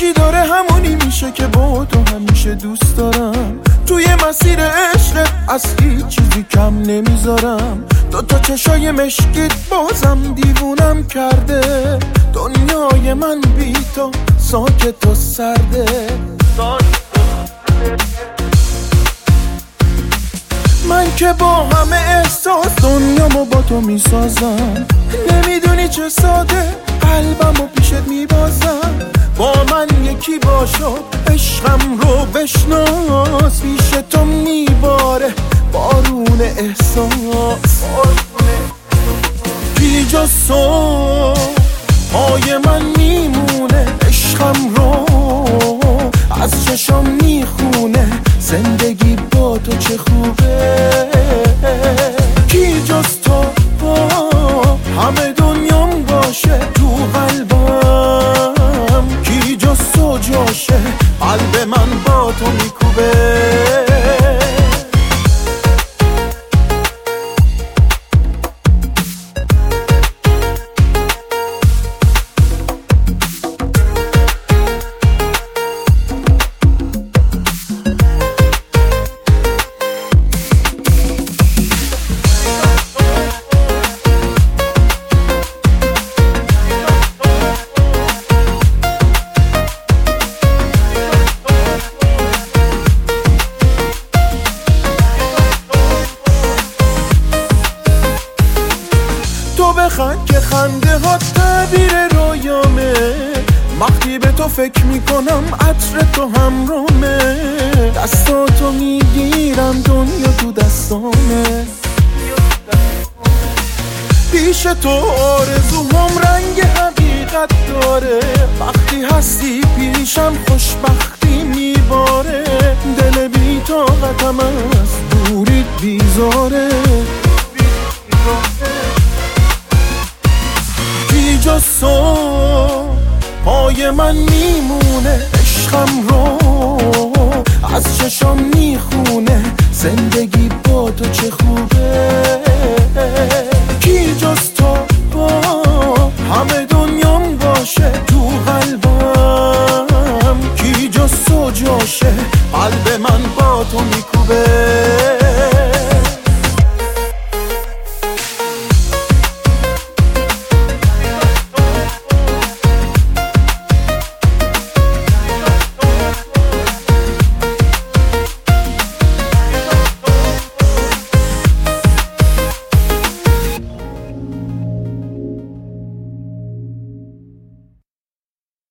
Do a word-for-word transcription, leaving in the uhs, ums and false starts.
هرچی داره همونی میشه که با تو همیشه دوست دارم. توی مسیر عشق از هیچ چیزی کم نمیذارم. دو تا چشای مشکیت بازم دیوونم کرده. دنیای من بی تو ساکت و سرده. من که با همه احساس دنیامو با تو میسازم. نمیدونی چه ساده قلبمو پیشت میبازم. با من یکی باشو عشقم رو بشناس. پیش تو میباره بارون احساس. بی جز تو پای من میمونه. عشقم رو از چشم میخونه. زندگی با تو چه خوبه. کی جز تو همه دنیام باشه تو قلبم. کی جز تو جاشه قلب من با تو میکوبه. تو بخند که خنده ها تعبیر رویامه. وقتی به تو فکر میکنم عطر تو همرامه. دستاتو میگیرم دنیا تو دستامه. پیش تو آرزوهام رنگ حقیقت داره. وقتی هستی پیشم خوشبختی میباره. دل بی طاقتم از دوریت بیزاره. بی جز تو پای من میمونه. عشقم رو از چشم میخونه. زندگی با تو چه خوبه.